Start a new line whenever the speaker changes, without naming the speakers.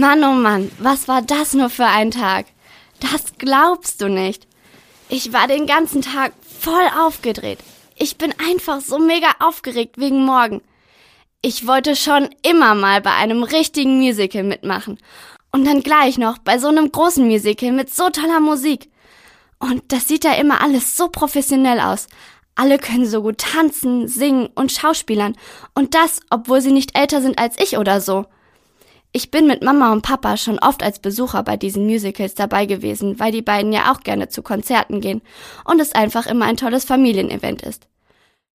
Mann, oh Mann, was war das nur für ein Tag? Das glaubst du nicht. Ich war den ganzen Tag voll aufgedreht. Ich bin einfach so mega aufgeregt wegen morgen. Ich wollte schon immer mal bei einem richtigen Musical mitmachen. Und dann gleich noch bei so einem großen Musical mit so toller Musik. Und das sieht da immer alles so professionell aus. Alle können so gut tanzen, singen und schauspielern. Und das, obwohl sie nicht älter sind als ich oder so. Ich bin mit Mama und Papa schon oft als Besucher bei diesen Musicals dabei gewesen, weil die beiden ja auch gerne zu Konzerten gehen und es einfach immer ein tolles Familienevent ist.